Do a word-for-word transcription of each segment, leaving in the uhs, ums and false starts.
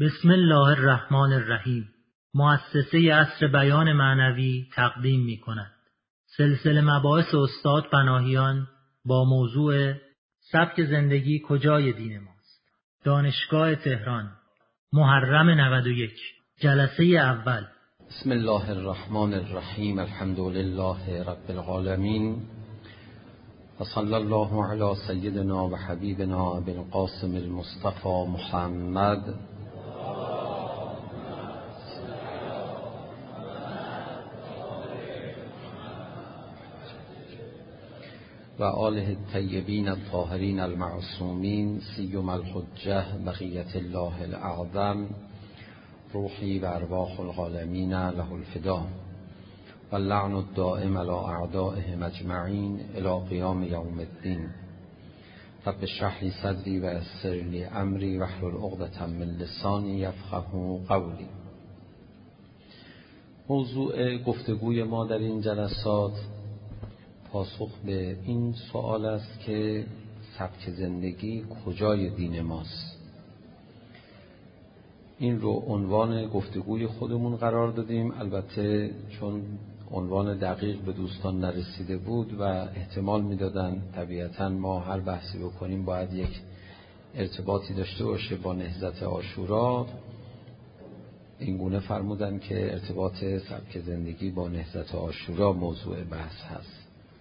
بسم الله الرحمن الرحیم. مؤسسه عصر بیان معنوی تقدیم می کند سلسله مباحث استاد پناهیان با موضوع سبک زندگی کجای دین ماست. دانشگاه تهران، محرم نود و یک، جلسه اول. بسم الله الرحمن الرحیم. الحمد لله رب العالمین و صلی الله علی سیدنا و حبیبنا بالقاسم المصطفى محمد و آله الطیبین الطاهرین المعصومین سیم الحجه بقیت الله الاعظم روحی و ارواح العالمین له الفدا و اللعن الدائم علی اعدائهم اجمعین الی قیام یوم الدین. رب اشرح لی صدری و یسر لی امری واحلل عقدة من لسانی یفقهوا قولی. موضوع گفتگوی ما در این جلسات پاسخ به این سوال است که سبک زندگی کجای دین ماست. این رو عنوان گفتگوی خودمون قرار دادیم، البته چون عنوان دقیق به دوستان نرسیده بود و احتمال میدادن طبیعتاً ما هر بحثی بکنیم باید یک ارتباطی داشته باشه با نهضت عاشورا، این گونه فرمودن که ارتباط سبک زندگی با نهضت عاشورا موضوع بحث هست.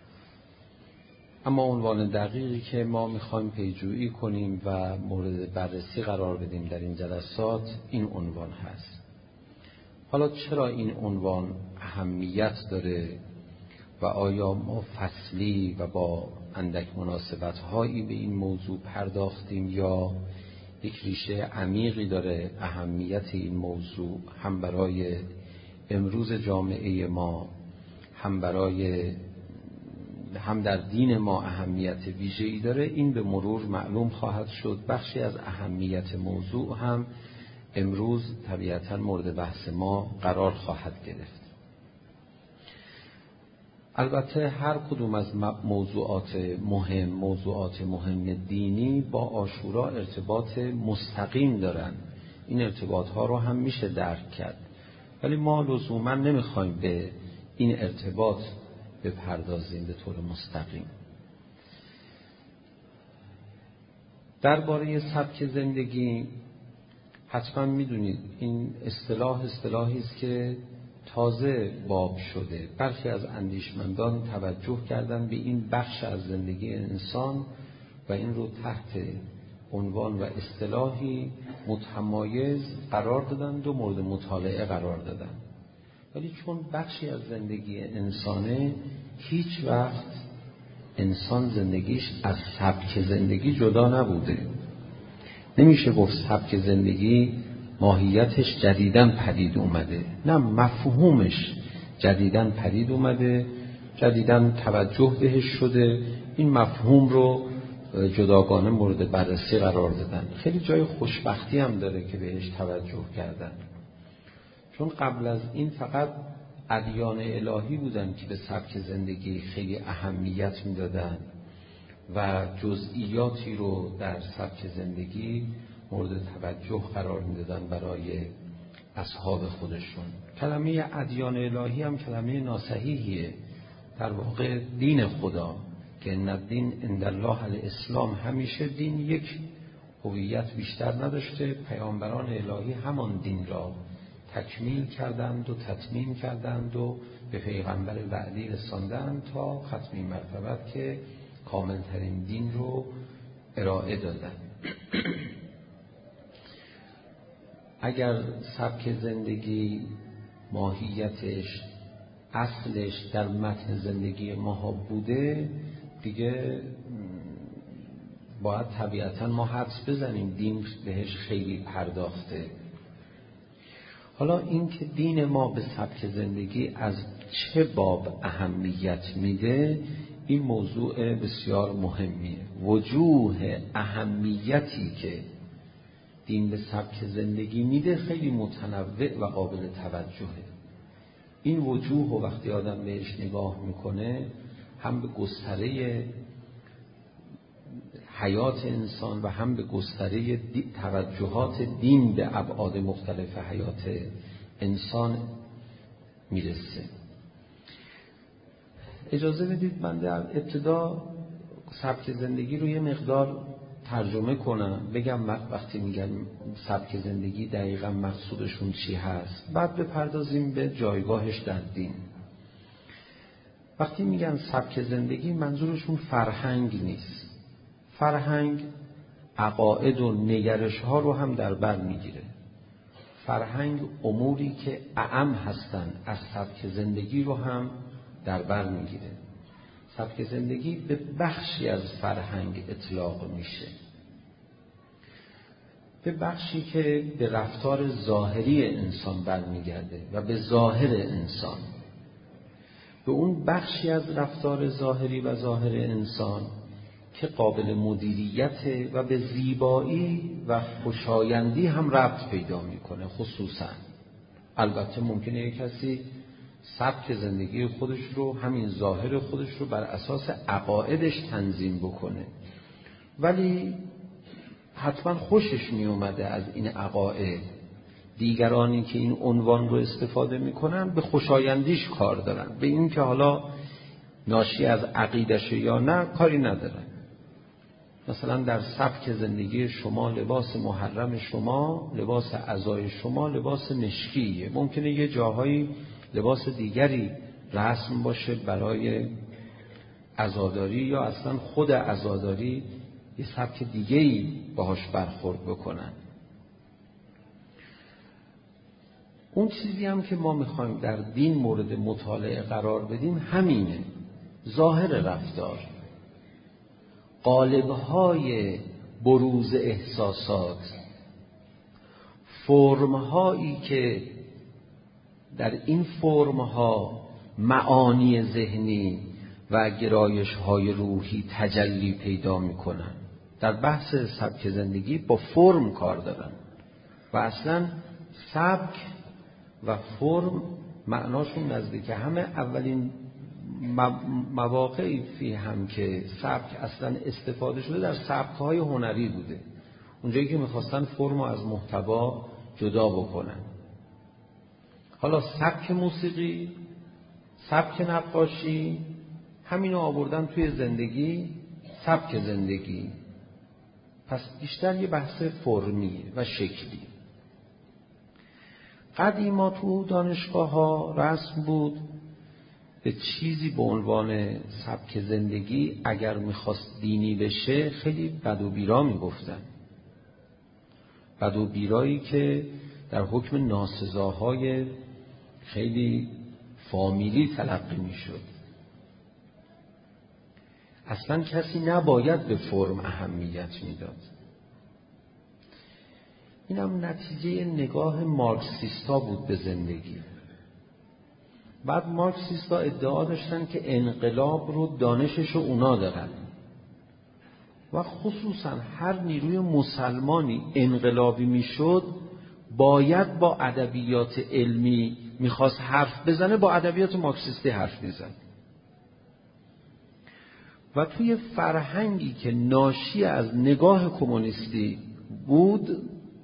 اما عنوان دقیقی که ما میخوایم پیجویی کنیم و مورد بررسی قرار بدیم در این جلسات این عنوان هست. حالا چرا این عنوان اهمیت داره و آیا ما فصلی و با اندک مناسبت هایی به این موضوع پرداختیم یا یک ریشه عمیقی داره اهمیت این موضوع هم برای امروز جامعه ما هم برای هم در دین ما اهمیت ویژه‌ای داره، این به مرور معلوم خواهد شد. بخشی از اهمیت موضوع هم امروز طبیعتاً مورد بحث ما قرار خواهد گرفت. البته هر کدوم از موضوعات مهم موضوعات مهم دینی با عاشورا ارتباط مستقیم دارن، این ارتباط ها رو هم میشه درک کرد، ولی ما لزوما نمیخوایم به این ارتباط بپردازیم به طور مستقیم. درباره سبک زندگی حتما میدونید این اصطلاح اصطلاحی است که تازه باب شده. برخی از اندیشمندان توجه کردن به این بخش از زندگی انسان و این رو تحت عنوان و اصطلاحی متمایز قرار دادند و مورد مطالعه قرار دادند. ولی چون بخشی از زندگی انسانه، هیچ وقت انسان زندگیش از سبک زندگی جدا نبوده. نمیشه گفت سبک زندگی ماهیتش جدیداً پدید اومده، نه، مفهومش جدیداً پدید اومده، جدیداً توجه بهش شده، این مفهوم رو جداگانه مورد بررسی قرار دادن. خیلی جای خوشبختی هم داره که بهش توجه کردن، چون قبل از این فقط ادیان الهی بودن که به سبک زندگی خیلی اهمیت میدادن و جزئیاتی رو در سبک زندگی مورد توجه قرار میدادن برای اصحاب خودشون. کلمه ادیان الهی هم کلمه ناصحیحیه. در واقع دین خدا که ان الدین عند الله الاسلام، همیشه دین یک هویت بیشتر نداشته. پیامبران الهی همان دین را تکمیل کردند و تتمیم کردند و به پیغمبر وعدی رساندند تا ختمی مرتبت که کاملترین دین رو ارائه دادند. اگر سبک زندگی ماهیتش اصلش در متن زندگی ما بوده، دیگه باید طبیعتاً ما حدس بزنیم دین بهش خیلی پرداخته. حالا این که دین ما به سبک زندگی از چه باب اهمیت میده، این موضوع بسیار مهمیه. وجوه اهمیتی که دین به سبک زندگی میده خیلی متنوع و قابل توجهه. این وجوه و وقتی آدم بهش نگاه میکنه هم به گستره حیات انسان و هم به گستره توجهات دین به ابعاد مختلف حیات انسان میرسه. اجازه بدید من در ابتدا سبک زندگی رو یه مقدار ترجمه کنم، بگم وقتی میگن سبک زندگی دقیقا مقصودشون چی هست، بعد بپردازیم به جایگاهش در دین. وقتی میگن سبک زندگی منظورشون فرهنگ نیست. فرهنگ عقاید و نگرش ها رو هم در بر میگیره. فرهنگ اموری که اعم هستن از سبک زندگی رو هم در بر میگیره. سبک زندگی به بخشی از فرهنگ اطلاق میشه، به بخشی که به رفتار ظاهری انسان برمیگرده و به ظاهر انسان. به اون بخشی از رفتار ظاهری و ظاهر انسان که قابل مدیریت و به زیبایی و خوشایندی هم ربط پیدا میکنه. خصوصا البته ممکنه یک کسی سبک زندگی خودش رو، همین ظاهر خودش رو بر اساس عقایدش تنظیم بکنه، ولی حتما خوشش می اومده از این عقاید. دیگرانی که این عنوان رو استفاده میکنن به خوشایندیش کار دارن، به این که حالا ناشی از عقیدشه یا نه کاری ندارن. مثلا در سبک زندگی شما لباس محرم شما، لباس عزای شما لباس مشکیه. ممکنه یه جاهایی لباس دیگری رسم باشه برای عزاداری، یا اصلا خود عزاداری یه سبک دیگه‌ای باهاش برخورد بکنن. اون چیزی هم که ما میخوایم در دین مورد مطالعه قرار بدیم همینه. ظاهر رفتار، قالب‌های بروز احساسات، فرم‌هایی که در این فرم‌ها معانی ذهنی و گرایش‌های روحی تجلی پیدا می‌کنن. در بحث سبک زندگی با فرم کار دارن و اصلاً سبک و فرم معناشون نزدیک همه. اولین مواقعی فی هم که سبک اصلا استفاده شده در سبک‌های هنری بوده، اونجایی که میخواستن فرم رو از محتوا جدا بکنن. حالا سبک موسیقی، سبک نقاشی، همینو آوردن توی زندگی، سبک زندگی. پس بیشتر یه بحث فرمی و شکلی. قدیما تو دانشگاه ها رسم بود به چیزی به عنوان سبک زندگی اگر میخواست دینی بشه خیلی بد و بیرا میگفتن. بد و بیرایی که در حکم ناسزاهای خیلی فامیلی تلقی میشد. اصلا کسی نباید به فرم اهمیت میداد. اینم نتیجه نگاه مارکسیستا بود به زندگی. بعد مارکسیستا ادعا داشتن که انقلاب رو دانشش رو اونا دارن و خصوصا هر نیروی مسلمانی انقلابی میشد باید با ادبیات علمی میخواست حرف بزنه، با ادبیات مارکسیستی حرف میزن. و توی فرهنگی که ناشی از نگاه کمونیستی بود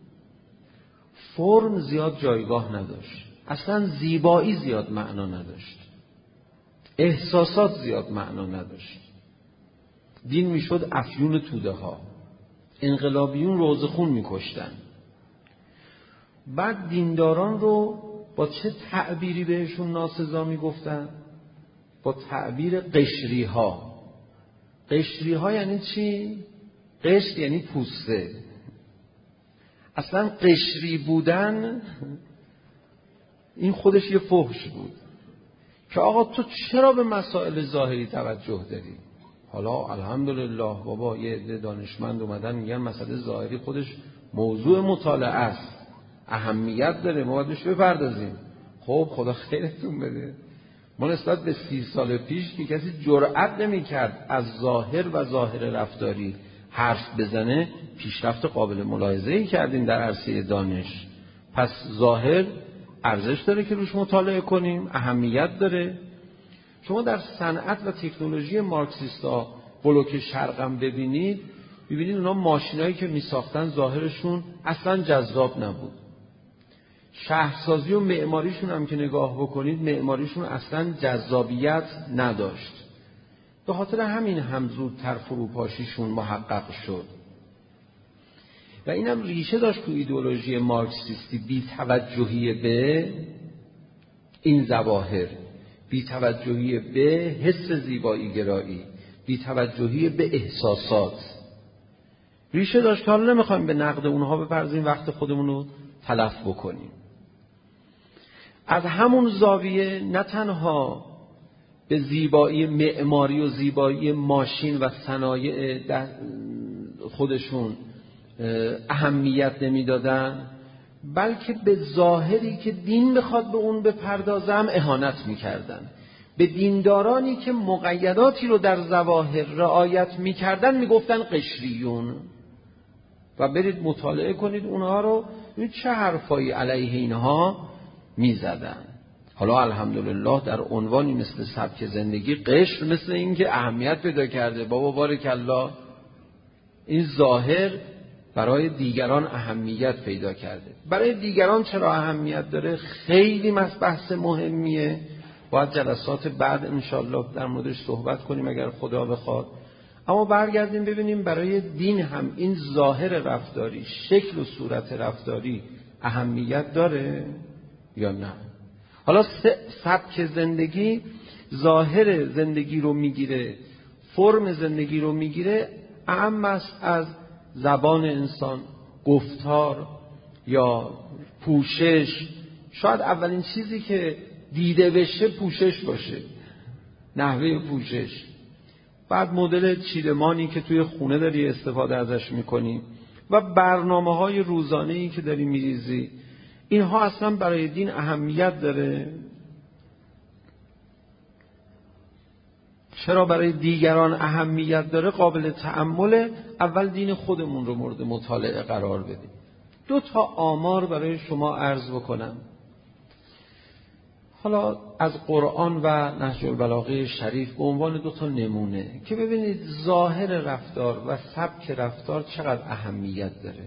فرم زیاد جایگاه نداشت، اصلا زیبایی زیاد معنا نداشت، احساسات زیاد معنا نداشت. دین میشد افیون توده ها، انقلابیون روزه خون میکشتن. بعد دینداران رو با چه تعبیری بهشون ناسزا میگفتن؟ با تعبیر قشری ها. قشری ها یعنی چی؟ قشر یعنی پوسته. اصلا قشری بودن این خودش یه فحش بود که آقا تو چرا به مسائل ظاهری توجه داری؟ حالا الحمدلله بابا یه عده دانشمند اومدن میگن مسئله ظاهری خودش موضوع مطالعه است، اهمیت داره، ما باید بهش بپردازیم. خب خدا خیرتون بده. ما نسبت به سی سال پیش که کسی جرئت نمی‌کرد از ظاهر و ظاهر رفتاری حرف بزنه، پیشرفت قابل ملاحظه‌ای کردیم در عرصه دانش. پس ظاهر ارزش داره که روش مطالعه کنیم، اهمیت داره. شما در صنعت و تکنولوژی مارکسیستا بلوک شرقم ببینید، ببینید اونا ماشینایی که می ساختن ظاهرشون اصلا جذاب نبود. شهرسازی و معماریشون هم که نگاه بکنید معماریشون اصلا جذابیت نداشت. به خاطر همین هم زودتر فروپاشیشون محقق شد. و اینم ریشه داشت تو ایدئولوژی مارکسیستی، بی توجهی به این ظواهر، بی توجهی به حس زیبایی گرایی، بی توجهی به احساسات ریشه داشت که حالا نمیخوایم به نقد اونها بپردازیم، وقت خودمون رو تلف بکنیم. از همون زاویه نه تنها به زیبایی معماری و زیبایی ماشین و صنایع خودشون اهمیت نمیدادن، بلکه به ظاهری که دین بخواد به اون بپردازم اهانت میکردن. به دیندارانی که مقیداتی رو در ظواهر رعایت میکردن میگفتن قشریون. و برید مطالعه کنید اونها رو، چه حرفایی علیه اینها میزدن. حالا الحمدلله در عنوانی مثل سبک زندگی قشر مثل این که اهمیت پیدا کرده. بابا بارک الله، این ظاهر برای دیگران اهمیت پیدا کرده. برای دیگران چرا اهمیت داره؟ خیلی بحث مهمیه، باید جلسات بعد انشالله در موردش صحبت کنیم اگر خدا بخواد. اما برگردیم ببینیم برای دین هم این ظاهر رفتاری، شکل و صورت رفتاری اهمیت داره یا نه؟ حالا سبک زندگی ظاهر زندگی رو میگیره، فرم زندگی رو میگیره، اهم است از زبان انسان، گفتار یا پوشش. شاید اولین چیزی که دیده بشه پوشش باشه، نحوه پوشش. بعد مدل چیدمانی که توی خونه داری استفاده ازش میکنی و برنامه‌های روزانه‌ای که داری میریزی، اینها اصلا برای دین اهمیت داره؟ چرا برای دیگران اهمیت داره؟ قابل تأمل. اول دین خودمون رو مورد مطالعه قرار بدیم. دو تا آمار برای شما عرض بکنم، حالا از قرآن و نهج البلاغه شریف به عنوان دو تا نمونه که ببینید ظاهر رفتار و سبک رفتار چقدر اهمیت داره.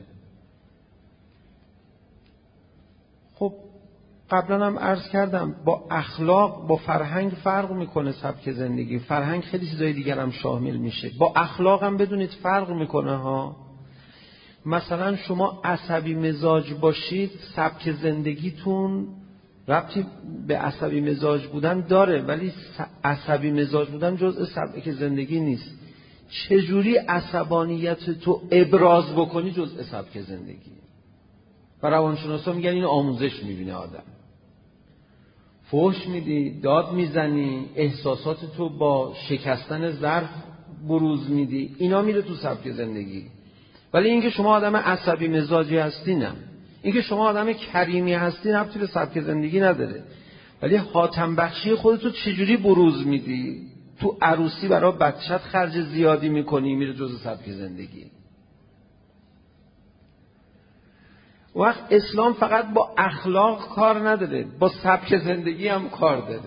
خب قبلا هم عرض کردم با اخلاق با فرهنگ فرق میکنه سبک زندگی. فرهنگ خیلی چیزای دیگر هم شامل میشه. با اخلاق هم بدونید فرق میکنه ها. مثلا شما عصبی مزاج باشید، سبک زندگیتون ربطی به عصبی مزاج بودن داره، ولی عصبی مزاج بودن جزء سبک زندگی نیست. چجوری عصبانیت تو ابراز بکنی جزء سبک زندگی. و روانشناسا میگن این آموزش میبینه آدم. فحش میدی، داد میزنی، احساسات تو با شکستن ظرف بروز میدی، اینا میره تو سبک زندگی. ولی اینکه شما آدم عصبی مزاجی هستی نه. اینکه شما آدم کریمی هستی ربطی به سبک زندگی نداره. ولی حاتم بخشی خودتو چجوری بروز میدی؟ تو عروسی برای بچت خرج زیادی میکنی، میره جزء سبک زندگی. وقت اسلام فقط با اخلاق کار نداره، با سبک زندگی هم کار داره.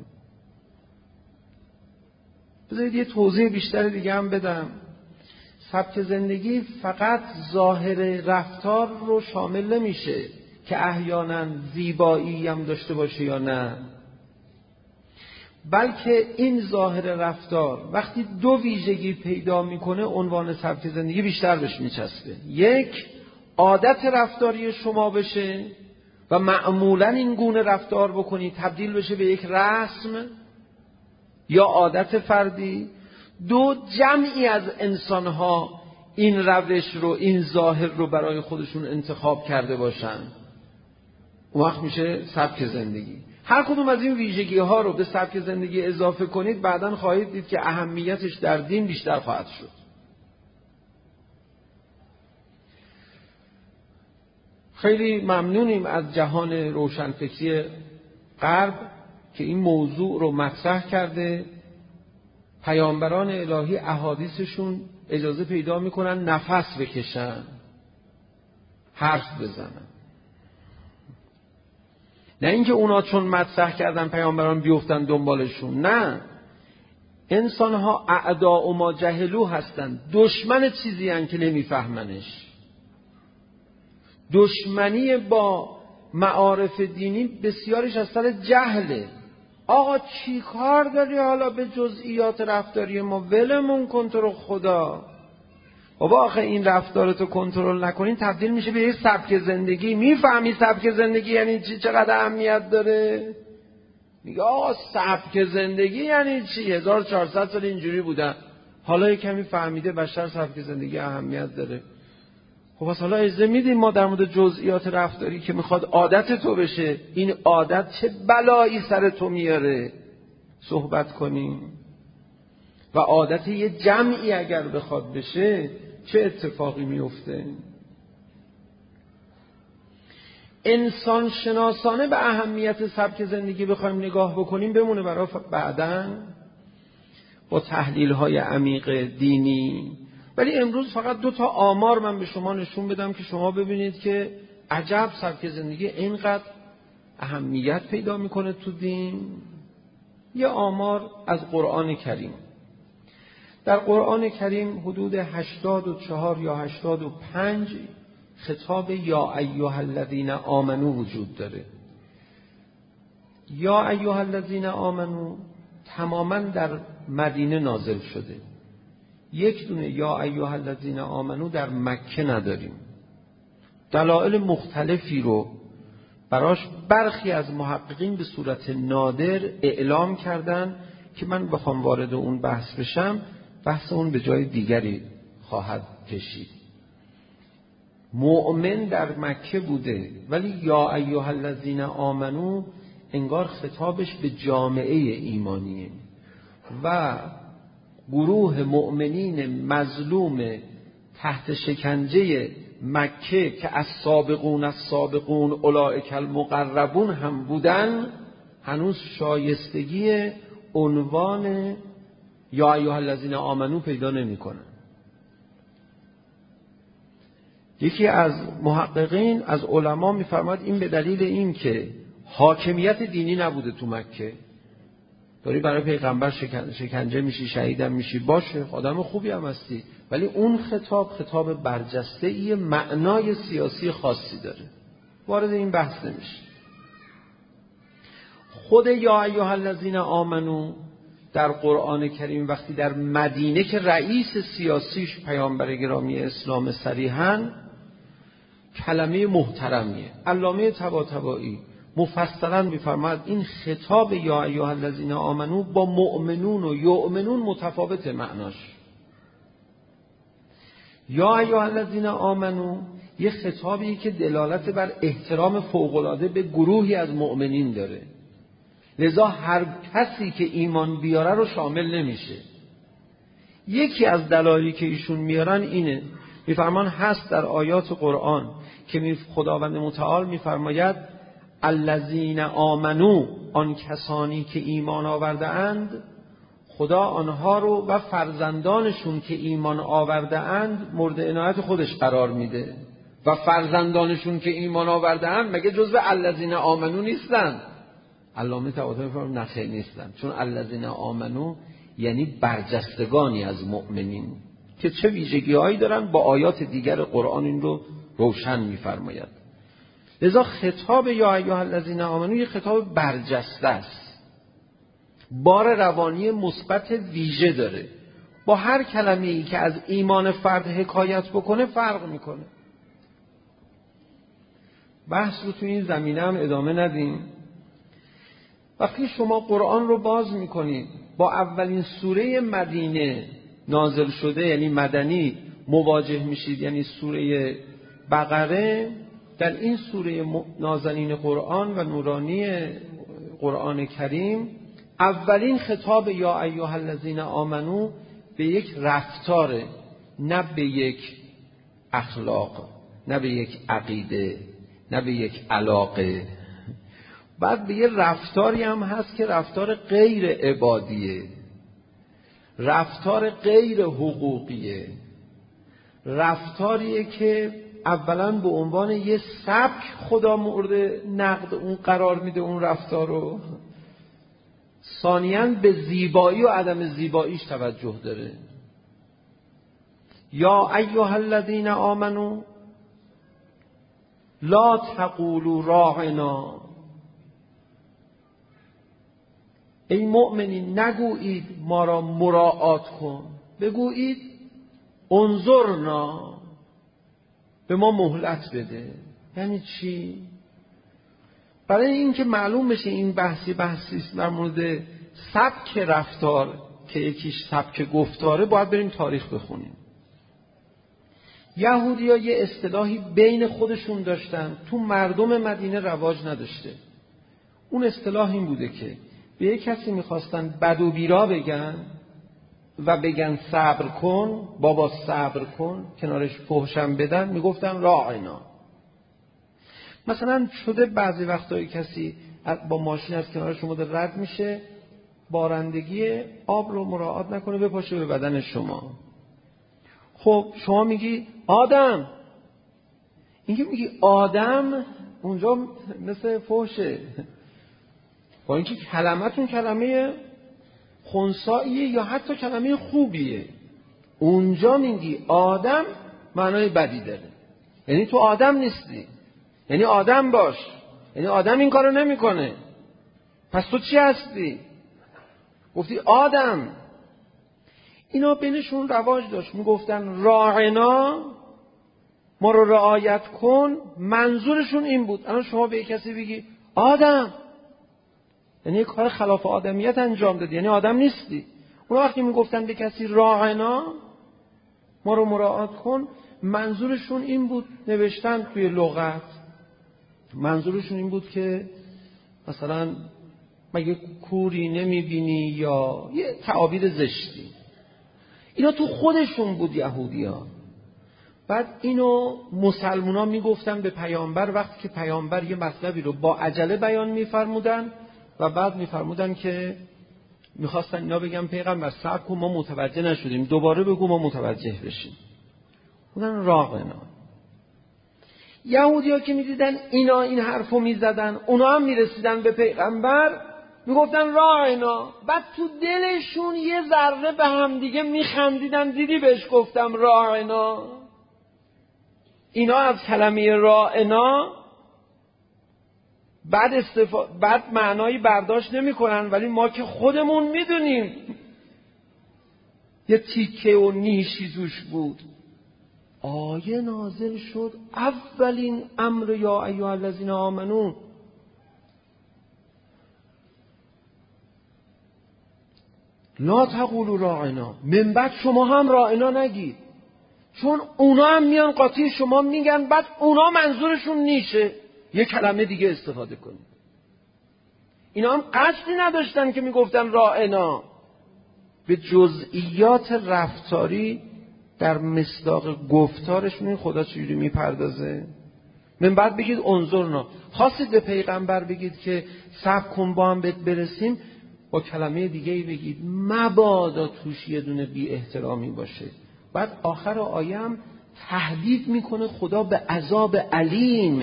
بذارید یه توضیح بیشتر دیگه هم بدم. سبک زندگی فقط ظاهر رفتار رو شامل نمیشه که احیانا زیبایی هم داشته باشه یا نه، بلکه این ظاهر رفتار وقتی دو ویژگی پیدا میکنه عنوان سبک زندگی بیشتر بهش میچسبه. یک، عادت رفتاری شما بشه و معمولا این گونه رفتار بکنی تبدیل بشه به یک رسم یا عادت فردی. دو، جمعی از انسانها این روش رو، این ظاهر رو برای خودشون انتخاب کرده باشن، اون وقت میشه سبک زندگی. هر کدوم از این ویژگی ها رو به سبک زندگی اضافه کنید، بعداً خواهید دید که اهمیتش در دین بیشتر خواهد شد. خیلی ممنونیم از جهان روشنفکری غرب که این موضوع رو مطرح کرده. پیامبران الهی احادیثشون اجازه پیدا میکنن نفس بکشن، حرف بزنن. نه اینکه اونا چون مطرح کردن پیامبران بیفتن دنبالشون، نه، انسان ها اعداء و ما جهلو هستند، دشمن چیزی هستند که نمیفهمنش. دشمنی با معارف دینی بسیارش از سر جهله. آقا چی کار داری حالا به جزئیات رفتاری ما؟ ولمون کن تو رو خدا. بابا آخه این رفتارتو کنترل نکنین تبدیل میشه به یه سبک زندگی. میفهمی سبک زندگی یعنی چی؟ چقدر اهمیت داره؟ میگه آقا سبک زندگی یعنی چی؟ هزار و چهارصد سال اینجوری بودن، حالا یه کمی فهمیده بشر سبک زندگی اهمیت داره. خب پس حالا اجازه میدیم ما در مورد جزئیات رفتاری که میخواد عادت تو بشه، این عادت چه بلایی سر تو میاره، صحبت کنیم. و عادت یه جمعی اگر بخواد بشه چه اتفاقی میفته. انسان شناسانه به اهمیت سبک زندگی بخوایم نگاه بکنیم بمونه برای بعداً با تحلیل های عمیق دینی. ولی امروز فقط دو تا آمار من به شما نشون بدم که شما ببینید که عجب سبک زندگی اینقدر اهمیت پیدا میکنه تو دین. یه آمار از قرآن کریم. در قرآن کریم حدود هشتاد و چهار یا هشتاد و پنج خطاب یا ایها الذین آمنو وجود داره. یا ایها الذین آمنو تماما در مدینه نازل شده. یک دونه یا ایها الذین آمنو در مکه نداریم. دلایل مختلفی رو براش برخی از محققین به صورت نادر اعلام کردن که من بخوام وارد اون بحث بشم بحث اون به جای دیگری خواهد کشید. مؤمن در مکه بوده ولی یا ایها الذین آمنو انگار خطابش به جامعه ایمانیه و گروه مؤمنین مظلوم تحت شکنجه مکه که از سابقون از سابقون اولئک المقربون هم بودن هنوز شایستگی عنوان یا ایها الذین آمنو پیدا نمی‌کنن. یکی از محققین از علما می‌فرماد این به دلیل این که حاکمیت دینی نبوده تو مکه. داری برای پیغمبر شکن، شکنجه میشی، شهیدم میشی، باشه آدم خوبی هم هستی، ولی اون خطاب خطاب برجسته‌ای معنای سیاسی خاصی داره. وارد این بحث نمیشه. خود یا ایها الذین آمنو در قرآن کریم وقتی در مدینه که رئیس سیاسیش پیامبر گرامی اسلام صریحاً کلمه محترمیه. علامه طباطبایی مفصلا میفرماید این خطاب یا ایها الذین آمنو با مؤمنون و یؤمنون متفاوت معناش. یا ایها الذین آمنو یه خطابی که دلالت بر احترام فوق‌العاده به گروهی از مؤمنین داره، لذا هر کسی که ایمان بیاره رو شامل نمیشه. یکی از دلایلی که ایشون میارن اینه، میفرمان هست در آیات قرآن که خداوند متعال میفرماید الذین آمنو، آن کسانی که ایمان آورده اند، خدا آنها رو و فرزندانشون که ایمان آورده اند مورد عنایت خودش قرار میده. و فرزندانشون که ایمان آورده اند مگه جزو الذین آمنو نیستن؟ علامه طباطبایی میفرماید نه خیر نیستن، چون الذین آمنو یعنی برجستگانی از مؤمنین که چه ویژگی‌هایی دارن. با آیات دیگر قرآن این رو روشن می‌فرماید. لذا خطاب یا ایها الذین آمنو یه خطاب برجسته است، بار روانی مثبت ویژه داره. با هر کلمه‌ای که از ایمان فرد حکایت بکنه فرق میکنه. بحث رو تو این زمینه هم ادامه ندیم. وقتی شما قرآن رو باز میکنید با اولین سوره مدینه نازل شده یعنی مدنی مواجه میشید، یعنی سوره بقره. در این سوره نازنین قرآن و نورانی قرآن کریم اولین خطاب یا ایها الذین آمنو به یک رفتاره، نه به یک اخلاق، نه به یک عقیده، نه به یک علاقه. بعد به یه رفتاری هم هست که رفتار غیر عبادیه، رفتار غیر حقوقیه، رفتاریه که اولا به عنوان یه سبک خدا مورد نقد اون قرار میده اون رفتار رو، ثانیاً به زیبایی و عدم زیباییش توجه داره. یا ایها الذین آمنو لا تقولوا راعنا، ای مؤمنین نگویید ما را مراعات کن، بگویید انظرنا، به ما مهلت بده. یعنی چی؟ برای اینکه معلوم بشه این بحثی بحثی است در مورد سبک رفتار که یکیش سبک گفتاره، باید بریم تاریخ بخونیم. یهودی‌ها یه اصطلاحی بین خودشون داشتن، تو مردم مدینه رواج نداشته. اون اصطلاح این بوده که به یک کسی میخواستن بد و بیرا بگن و بگن صبر کن، بابا صبر کن، کنارش فحشم بدن، میگفتن راعنا. مثلا شده بعضی وقتایی کسی با ماشین از کنار شما رد میشه، بارندگی آب رو مراعات نکنه بپاشه به بدن شما. خب شما میگی آدم، اینکه میگی آدم اونجا مثل فحشه، با اینکه کلمتون کلمه خنثاییه یا حتی کلمه خوبیه، اونجا میگی آدم معنای بدی داره، یعنی تو آدم نیستی، یعنی آدم باش، یعنی آدم این کارو نمیکنه، پس تو چی هستی؟ گفتی آدم. اینا بینشون رواج داشت، میگفتن راعنا، ما رو رعایت کن، منظورشون این بود. الان شما به کسی بگی آدم، یعنی یک کار خلاف آدمیت انجام دادی، یعنی آدم نیستی. اون وقتی میگفتن به کسی راعنا، ما رو مراعات کن، منظورشون این بود، نوشتن توی لغت، منظورشون این بود که مثلا مگه کوری نمیبینی، یا یه تعابیر زشتی. اینا تو خودشون بود یهودی‌ها. بعد اینو مسلمونا میگفتن به پیامبر وقتی که پیامبر یه مطلبی رو با عجله بیان میفرمودن و بعد میفرمودن که میخواستن اینا بگن پیغمبر صبر کن ما متوجه نشدیم، دوباره بگو ما متوجه بشیم. بودن راغنا. یهودی‌ها که میدیدن اینا این حرفو میزدن، اونا هم میرسیدن به پیغمبر میگفتن راعنا، بعد تو دلشون یه ذره به هم دیگه میخندیدن، دیدی بهش گفتم راعنا. اینا از کلمه راعنا بعد استفا... بعد معنایی برداشت نمی کنن، ولی ما که خودمون میدونیم یه تیکه و نیشی توش بود. آیه نازل شد، اولین امر یا ایها الذین آمنون، لا تقولوا راعنا، من بعد شما هم راعنا نگید، چون اونا هم میان قاطی شما میگن، بعد اونا منظورشون نیشه یه کلمه دیگه استفاده کنید. اینا هم قصدی نداشتن که میگفتن راعنا. به جزئیات رفتاری در مصداق گفتارش میگن خدا چجوری میپردازه. من بعد بگید انظرنا، خواستید به پیغمبر بگید که صبر کن با هم برسیم، با کلمه دیگه بگید مبادا توش یه دونه بی احترامی باشه. بعد آخر آیه هم تهدید میکنه خدا به عذاب علیم،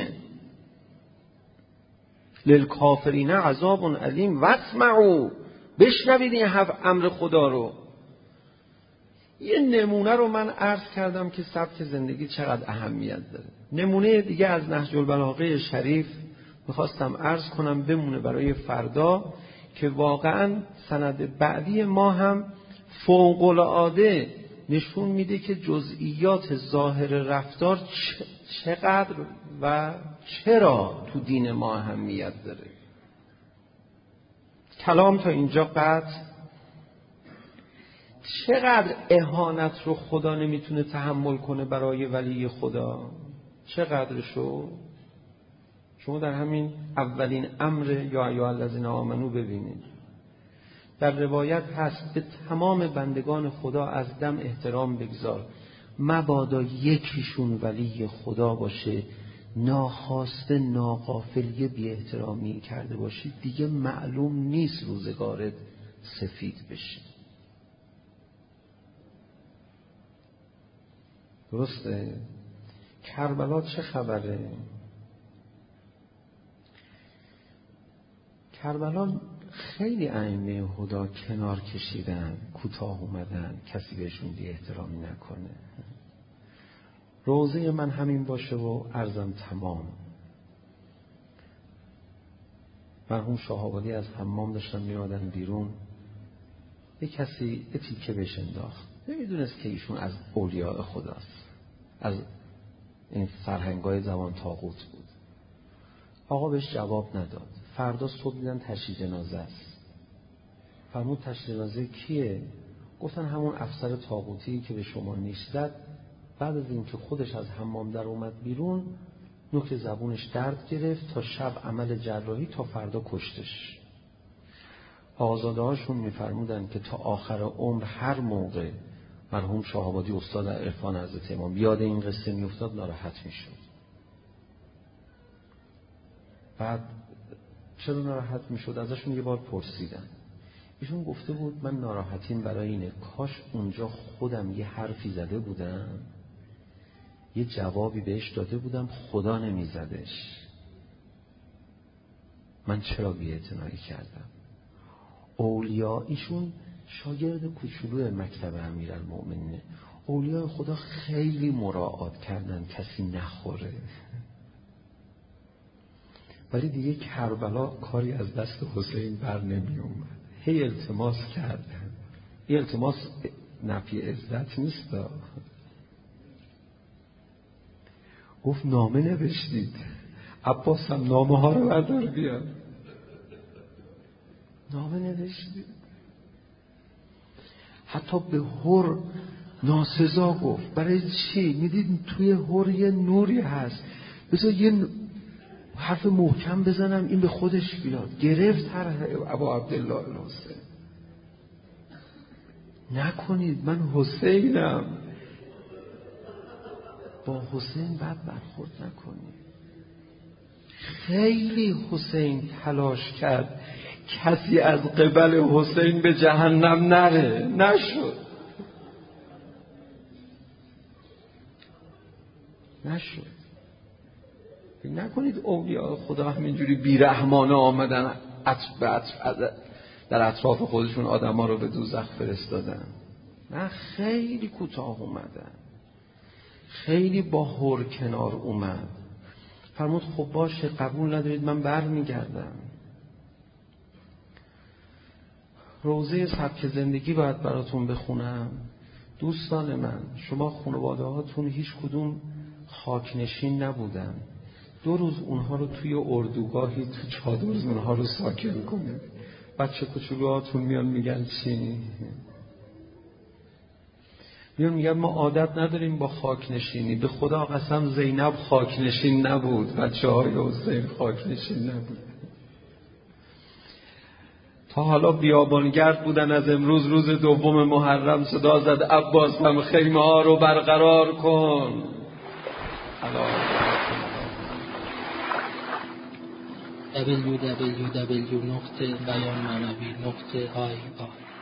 للکافرین عذاب علیم واسمعوا، بشنوید این امر خدا رو. یه نمونه رو من عرض کردم که سبک زندگی چقدر اهمیت داره. نمونه دیگه از نهج البلاغه شریف میخواستم عرض کنم بمونه برای فردا، که واقعا سند بعدی ما هم فوق‌العاده نشون میده که جزئیات ظاهر رفتار چقدر و چرا تو دین ما اهمیت داره. کلام تا اینجا قطع. چقدر اهانت رو خدا نمیتونه تحمل کنه برای ولی خدا، چقدرشو شما در همین اولین امر یا ایها الذین آمنو ببینید. در روایت هست به تمام بندگان خدا از دم احترام بگذار، مبادا یکیشون ولی خدا باشه، ناخواسته ناغافل یه بی احترامی کرده باشی، دیگه معلوم نیست روزگارت سفید بشه. درسته؟ کربلا چه خبره؟ کربلا خیلی ائمه هدا کنار کشیدن، کوتاه اومدن، کسی بهشون بی احترامی نکنه. روزه من همین باشه و عرضم تمام. مرحوم شاه‌آبادی از حمام داشتن میادن بیرون، یک کسی یه تیکه بهش انداخت، نمیدونست که ایشون از اولیاء خداست، از این فرهنگای زمان طاغوت بود. آقا بهش جواب نداد. فردا صبح دیدن تشییع جنازه است. فرمود تشییع جنازه کیه؟ گفتن همون افسر طاغوتی که به شما نیش زد. بعد از اینکه خودش از حمام در اومد بیرون، نوک زبونش درد گرفت، تا شب عمل جراحی، تا فردا کشتش. آزاده هاشون میفرمودن که تا آخر عمر هر موقع مرحوم شاه‌آبادی استاد عرفان حضرت امام یاد این قصه میافتاد ناراحت میشد. بعد چرا ناراحت میشد؟ ازشون یه بار پرسیدن. ایشون گفته بود من ناراحتیم برای اینه، کاش اونجا خودم یه حرفی زده بودم، یه جوابی بهش داده بودم، خدا نمیزدش. من چرا بی‌اعتنایی کردم؟ اولیاء، ایشون شاگرد کوچولو مکتب امیرالمؤمنین، اولیاء خدا خیلی مراعات کردن کسی نخوره. ولی دیگه کربلا کاری از دست حسین بر نمی اومد. هی التماس کردن. این التماس نفی عزت نیست. گفت نامه نوشتید، عباس هم نامه ها رو بردار بیار. نامه نوشتید. حتی به هر ناسزا گفت. برای چی؟ میدید توی هر یه نوری هست، بذار یه حرف محکم بزنم این به خودش بیاد. گرفت هر ابا عبدالله الحسین. نکنید، من حسینم، با حسین بد برخورد نکنید. خیلی حسین تلاش کرد کسی از قبل حسین به جهنم نره، نشد نشد نکنید اولیاء خدا همینجوری بیرحمانه آمدن در اطراف خودشون آدم ها رو به دوزخ فرستادن. نه، خیلی کوتاه اومدن، خیلی با هر کنار اومد. فرمود خب باشه، قبول ندارید، من بر میگردم. روزه سبک زندگی باید براتون بخونم. دوستان من، شما خانواده هاتون هیچ کدوم خاکنشین نبودن. دو روز اونها رو توی اردوگاهی تو چادر اونها رو ساکن کنید. بچه کوچولوهاتون میان میگن چی؟ میان میگن ما عادت نداریم با خاکنشینی. به خدا قسم زینب خاکنشین نبود، بچه های حسین خاکنشین نبود. تا حالا بیابانگرد بودن، از امروز روز دوم محرم صدا زد عباس هم خیمه ها رو برقرار کن. دبلیو دبلیو دبلیو دات بیان معنوی دات آی آر